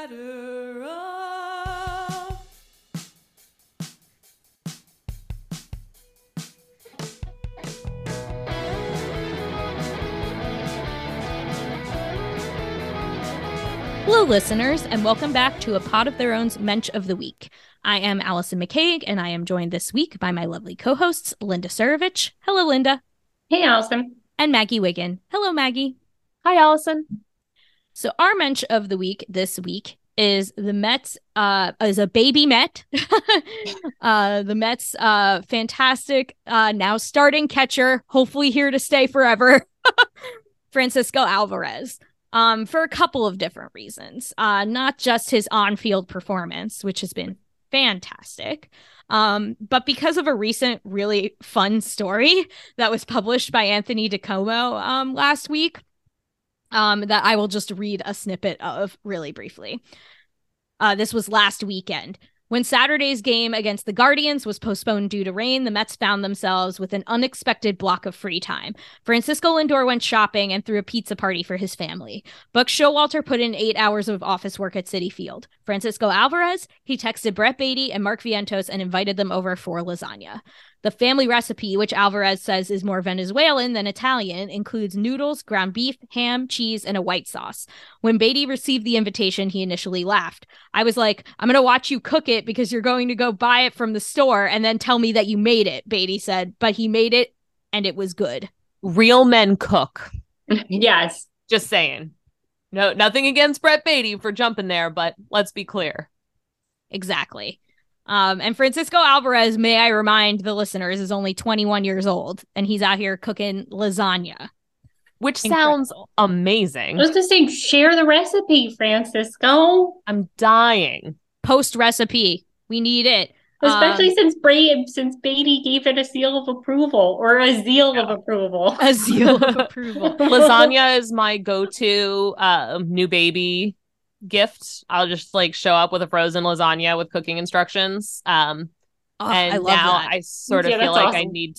batter up. Hello, listeners, and welcome back to A Pod of Their Own's Mensch of the Week. I am Allison McCaig, and I am joined this week by my lovely co-hosts, Linda Surovich. Hello, Linda. Hey, Allison. And Maggie Wiggin. Hello, Maggie. Hi, Allison. So our Mensch of the Week this week is the Mets, is a baby Met. The Mets, fantastic, now starting catcher, hopefully here to stay forever, Francisco Alvarez. For a couple of different reasons. Not just his on-field performance, which has been fantastic, but because of a recent really fun story that was published by Anthony DiComo last week, that I will just read a snippet of really briefly. This was last weekend. When Saturday's game against the Guardians was postponed due to rain, the Mets found themselves with an unexpected block of free time. Francisco Lindor went shopping and threw a pizza party for his family. Buck Showalter put in 8 hours of office work at Citi Field. Francisco Alvarez, he texted Brett Baty and Mark Vientos and invited them over for lasagna. The family recipe, which Alvarez says is more Venezuelan than Italian, includes noodles, ground beef, ham, cheese, and a white sauce. When Baty received the invitation, he initially laughed. I was like, I'm going to watch you cook it because you're going to go buy it from the store and then tell me that you made it, Baty said. But he made it, and it was good. Real men cook. Yes. Just saying. No, nothing against Brett Baty for jumping there, but let's be clear. Exactly. And Francisco Alvarez, may I remind the listeners, is only 21 years old, and he's out here cooking lasagna. Which sounds amazing. I was going to say, share the recipe, Francisco. I'm dying. Post recipe. We need it. Especially since Baty gave it a seal of approval, or a zeal of approval. A zeal of approval. Lasagna is my go-to new baby gift. I'll just show up with a frozen lasagna with cooking instructions. And I love now that. I sort of feel like awesome. I need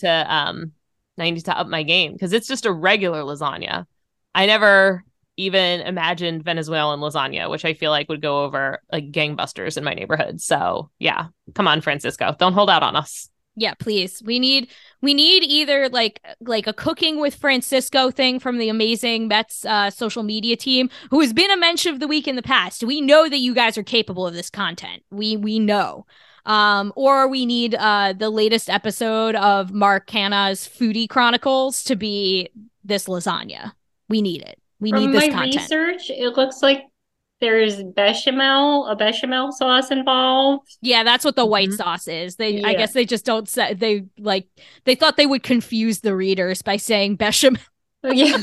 to up my game because it's just a regular lasagna. I never even imagined Venezuelan lasagna, which I feel like would go over like gangbusters in my neighborhood. So yeah, come on, Francisco, don't hold out on us. Yeah, please. We need either like a cooking with Francisco thing from the amazing Mets social media team, who has been a Mensch of the Week in the past. We know that you guys are capable of this content. We know. Or we need the latest episode of Mark Hanna's Foodie Chronicles to be this lasagna. We need it. We need this content. From my research, it looks like there's a bechamel sauce involved. Yeah, that's what the white sauce is. I guess they just don't say, they thought they would confuse the readers by saying bechamel. Yeah.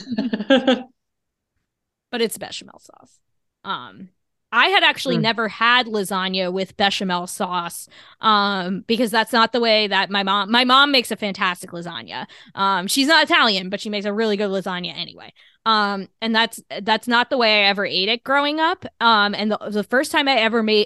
But it's bechamel sauce. I had actually never had lasagna with bechamel sauce, because that's not the way that my mom makes a fantastic lasagna. She's not Italian, but she makes a really good lasagna anyway. And that's not the way I ever ate it growing up. And the first time I have not made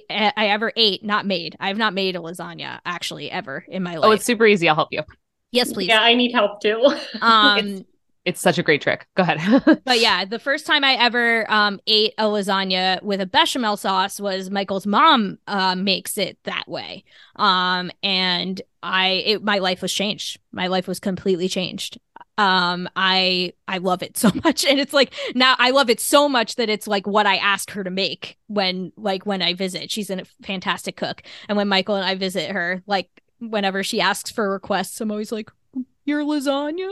a lasagna actually ever in my life. Oh, it's super easy. I'll help you. Yes, please. Yeah, I need help too. It's such a great trick. Go ahead. But yeah, the first time I ever ate a lasagna with a bechamel sauce was Michael's mom makes it that way. And my life was changed. My life was completely changed. I love it so much. And it's like, now I love it so much that it's like what I ask her to make when I visit. She's a fantastic cook. And when Michael and I visit her, like whenever she asks for requests, I'm always like, your lasagna?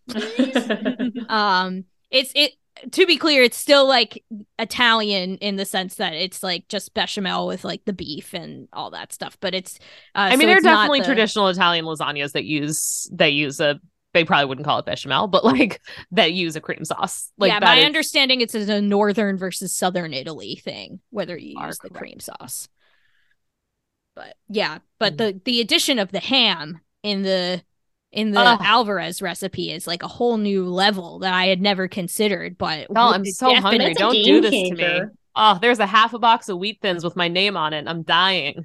It's to be clear, it's still like Italian in the sense that it's like just bechamel with like the beef and all that stuff, but it's I mean, there are definitely traditional Italian lasagnas that use they probably wouldn't call it bechamel, but like that use a cream sauce. Like, yeah, my understanding it's a northern versus southern Italy thing, whether you use the cream sauce. But yeah, but the addition of the ham in the Alvarez recipe is like a whole new level that I had never consideed. But I'm so hungry. Don't do this to me. Oh, there's a half a box of Wheat Thins with my name on it. I'm dying.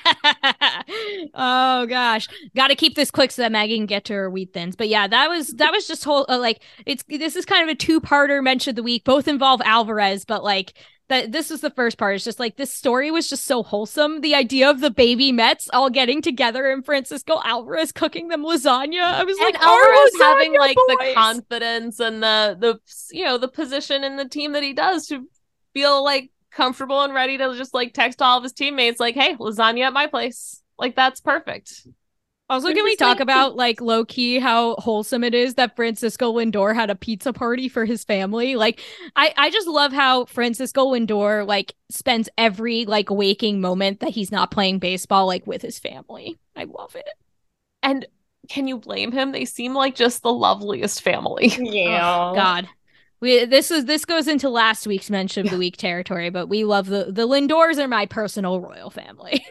Oh gosh, got to keep this quick so that Maggie can get to her Wheat Thins. But yeah, that was just whole this is kind of a two-parter Mensch of the Week. Both involve Alvarez, but like that this was the first part. It's just like this story was just so wholesome. The idea of the baby Mets all getting together and Francisco Alvarez cooking them lasagna. I was And like, Alvarez "Our having lasagna like the boys." confidence and the position in the team that he does to feel like comfortable and ready to just like text all of his teammates like, hey, lasagna at my place. Like that's perfect. Also, It's can we just talk like- about like low key how wholesome it is that Francisco Lindor had a pizza party for his family? Like, I just love how Francisco Lindor like spends every like waking moment that he's not playing baseball like with his family. I love it. And can you blame him? They seem like just the loveliest family. Yeah. Oh, God. This goes into last week's mention of the week territory, but we love the Lindors are my personal royal family.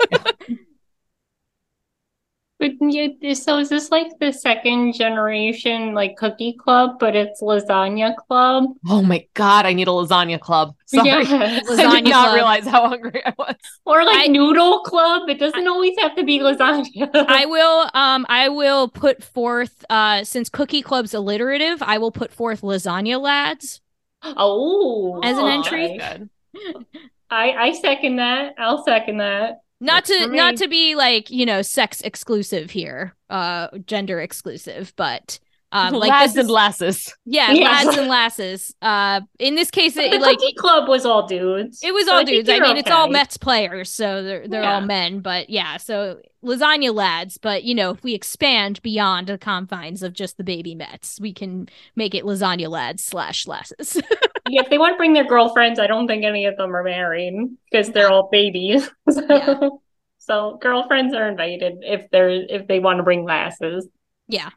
But yeah, so is this like the second generation like cookie club, but it's lasagna club? Oh my God, I need a lasagna club. Sorry. Yes. I Lasagna did not club. realize how hungry I was. Or like I- noodle club. It doesn't always have to be lasagna. I will put forth since cookie club's alliterative, I will put forth lasagna lads. Oh, As an oh, entry? That's good. I second that. I'll second that. Not Works for to not me. to be like, sex exclusive here, gender exclusive, but like Lads this and is, lasses. yeah, Yes. lads and lasses. In this case, But it the like cookie club was all dudes. it was so all I think dudes. I you're mean, it's all okay. Mets players, so they're all Yeah. men. But yeah, so lasagna lads. But if we expand beyond the confines of just the baby Mets, we can make it lasagna lads / lasses. Yeah, if they want to bring their girlfriends, I don't think any of them are married because they're all babies. Yeah. So girlfriends are invited if they want to bring lasses. Yeah.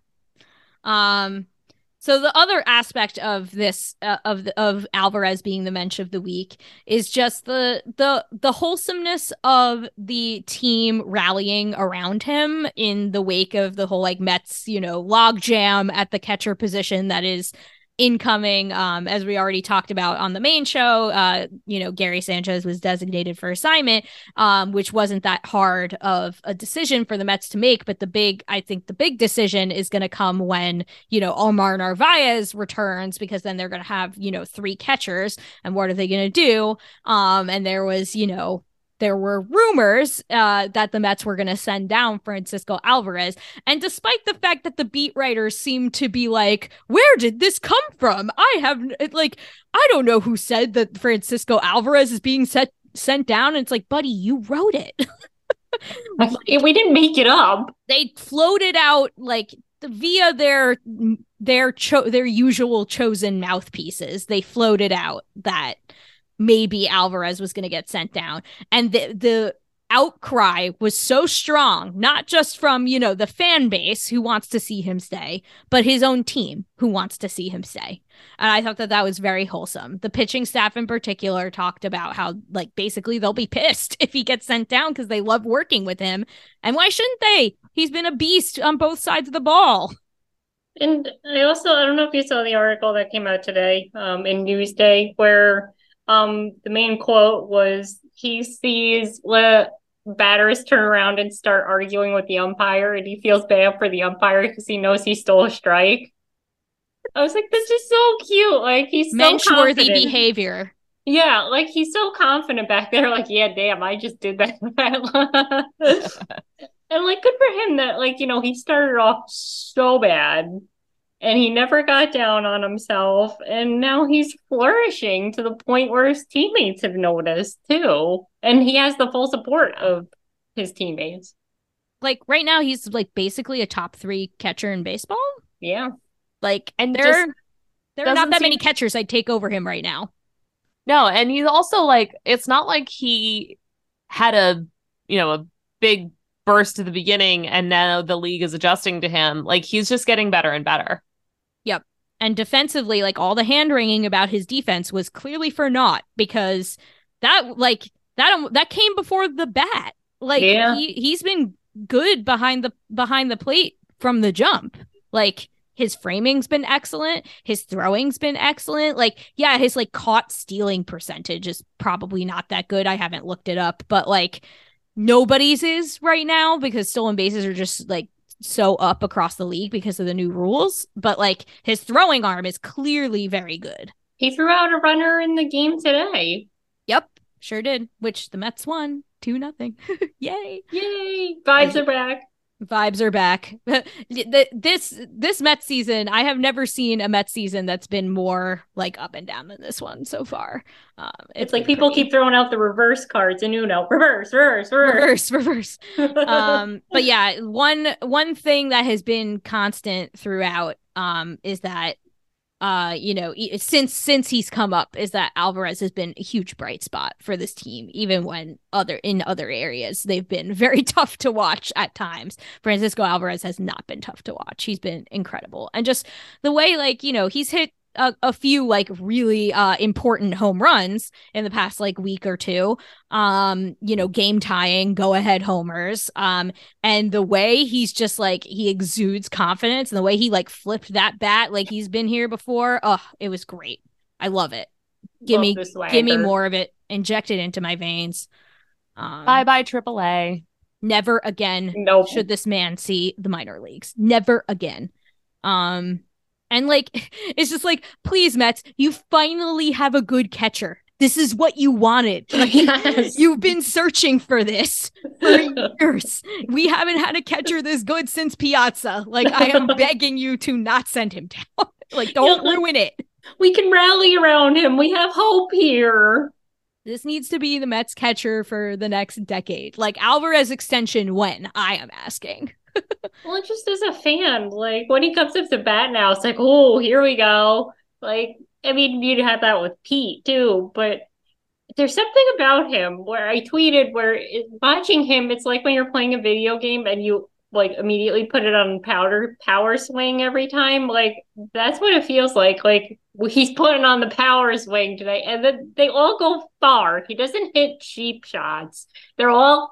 So the other aspect of this of Alvarez being the mensch of the week is just the wholesomeness of the team rallying around him in the wake of the whole like Mets, log jam at the catcher position that is incoming. As we already talked about on the main show, Gary Sanchez was designated for assignment, which wasn't that hard of a decision for the Mets to make. But I think the big decision is going to come when, Omar Narvaez returns, because then they're going to have, 3 catchers. And what are they going to do? And there were rumors that the Mets were going to send down Francisco Alvarez. And despite the fact that the beat writers seem to be like, where did this come from? I don't know who said that Francisco Alvarez is being sent down. And it's like, buddy, you wrote it. We didn't make it up. They floated out like via their usual chosen mouthpieces. They floated out that maybe Alvarez was going to get sent down. And the outcry was so strong, not just from, the fan base who wants to see him stay, but his own team who wants to see him stay. And I thought that was very wholesome. The pitching staff in particular talked about how, like, basically they'll be pissed if he gets sent down because they love working with him. And why shouldn't they? He's been a beast on both sides of the ball. And I don't know if you saw the article that came out today in Newsday where the main quote was he sees batters turn around and start arguing with the umpire, and he feels bad for the umpire because he knows he stole a strike. I was like, this is so cute. Like, he's so Mensch-worthy confident. behavior. Yeah, like he's so confident back there. Like, yeah, damn, I just did that. And like, good for him that he started off so bad. And he never got down on himself. And now he's flourishing to the point where his teammates have noticed too. And he has the full support of his teammates. Like, right now, he's like basically a top 3 catcher in baseball. Yeah. Like, And there are not doesn't that many seem- catchers I'd take over him right now. No, and he's also like, it's not like he had a big burst at the beginning and now the league is adjusting to him. Like, he's just getting better and better. Yep. And defensively, like, all the hand wringing about his defense was clearly for naught, because that came before the bat. Like, Yeah. he's been good behind the plate from the jump. Like, his framing's been excellent. His throwing's been excellent. Like, yeah, his like caught stealing percentage is probably not that good. I haven't looked it up, but like nobody's is right now because stolen bases are just like so up across the league because of the new rules. But like his throwing arm is clearly very good. He threw out a runner in the game today. sure did. Which the Mets won 2-0. Yay! Yay! Vibes are back. Vibes are back. This Mets season, I have never seen a Mets season that's been more like up and down than this one so far. It's like people keep throwing out the reverse cards in Uno. Reverse. But yeah, one thing that has been constant throughout is that since he's come up, is that Alvarez has been a huge bright spot for this team, even when in other areas they've been very tough to watch at times. Francisco Alvarez has not been tough to watch. He's been incredible. And just the way, he's hit a few really important home runs in the past week or two, game tying go ahead homers, and the way he's just he exudes confidence, and the way he flipped that bat he's been here before. Oh, it was great. I love it. Give me more of it. Inject it into my veins. Bye AAA. Never again should this man see the minor leagues. Never again. And it's just please, Mets, you finally have a good catcher. This is what you wanted. Yes. You've been searching for this for years. We haven't had a catcher this good since Piazza. I am begging you to not send him down. Don't ruin it. We can rally around him. We have hope here. This needs to be the Mets catcher for the next decade. Alvarez extension when, I am asking. Well, just as a fan, when he comes up to bat now, it's oh, here we go. You'd have that with Pete too, but there's something about him where I tweeted watching him, it's like when you're playing a video game and you immediately put it on power swing every time. That's what it feels like. He's putting on the power swing today, and then they all go far. He doesn't hit cheap shots. They're all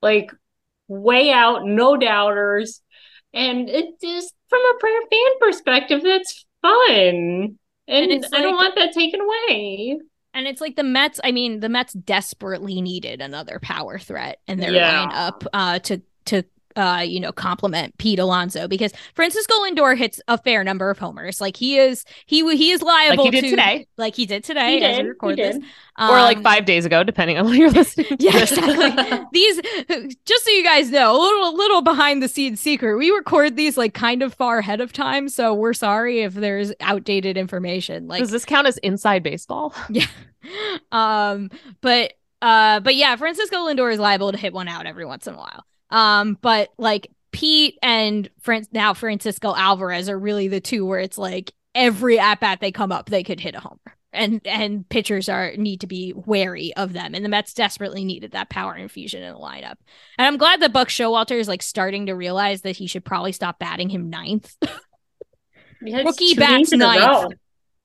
way out, no doubters. And it just, from a fan perspective, that's fun. And I don't want that taken away. And it's the Mets desperately needed another power threat in their lineup to complement Pete Alonso, because Francisco Lindor hits a fair number of homers. He is liable to today. He did today as we record this. Or 5 days ago, depending on when you're listening. Yeah, exactly. These, just so you guys know, a little behind the scenes secret. We record these kind of far ahead of time, so we're sorry if there's outdated information. Does this count as inside baseball? Yeah. But yeah, Francisco Lindor is liable to hit one out every once in a while. But Pete and now Francisco Alvarez are really the two where it's every at bat they come up, they could hit a homer, and pitchers need to be wary of them. And the Mets desperately needed that power infusion in the lineup. And I'm glad that Buck Showalter is starting to realize that he should probably stop batting him ninth. Rookie bats ninth.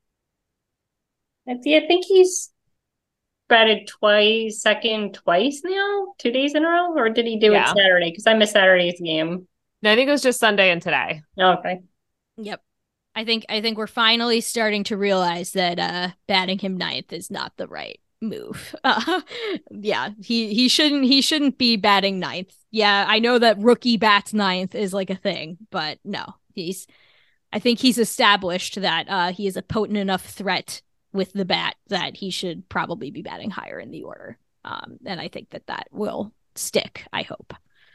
I think he's batted second twice now, 2 days in a row, or did he do it Saturday? Because I missed Saturday's game. No, I think it was just Sunday and today. Okay. Yep. I think we're finally starting to realize that batting him ninth is not the right move. Yeah, he shouldn't be batting ninth. Yeah, I know that rookie bats ninth is a thing, but no, I think he's established that he is a potent enough threat with the bat that he should probably be batting higher in the order. And I think that will stick, I hope.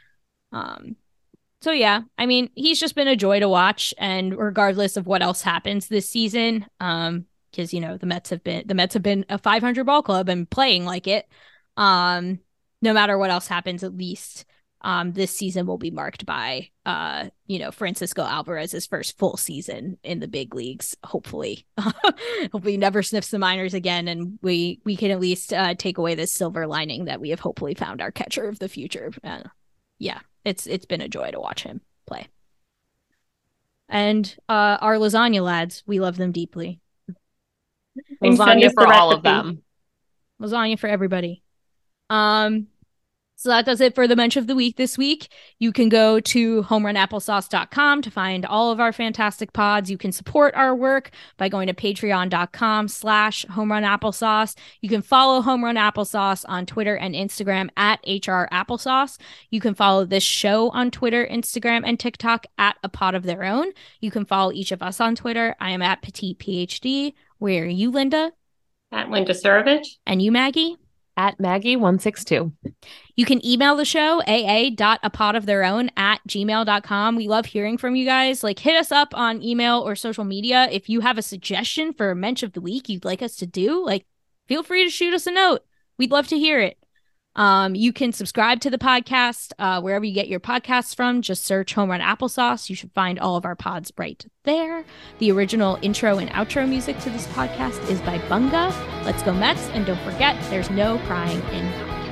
So yeah, he's just been a joy to watch, and regardless of what else happens this season, because the Mets have been a 500 ball club and playing like it. No matter what else happens, at least this season will be marked by Francisco Alvarez's first full season in the big leagues. Hopefully he never sniffs the minors again, and we can at least take away this silver lining that we have hopefully found our catcher of the future. Yeah, it's been a joy to watch him play. And our lasagna lads, we love them deeply. Lasagna for all of them. Lasagna for everybody. So that does it for the Mensch of the Week this week. You can go to homerunapplesauce.com to find all of our fantastic pods. You can support our work by going to patreon.com/homerunapplesauce. You can follow Home Run Applesauce on Twitter and Instagram at HR Applesauce. You can follow this show on Twitter, Instagram, and TikTok at A Pod of Their Own. You can follow each of us on Twitter. I am at Petite PhD. Where are you, Linda? At Linda Surovich. And you, Maggie? At Maggie162. You can email the show, aa.apodoftheirown@gmail.com. We love hearing from you guys. Like, hit us up on email or social media. If you have a suggestion for a Mensch of the Week you'd like us to do, like, feel free to shoot us a note. We'd love to hear it. You can subscribe to the podcast wherever you get your podcasts from. Just search Home Run Applesauce. You should find all of our pods right there. The original intro and outro music to this podcast is by Bunga. Let's go Mets, and don't forget, there's no crying in hockey.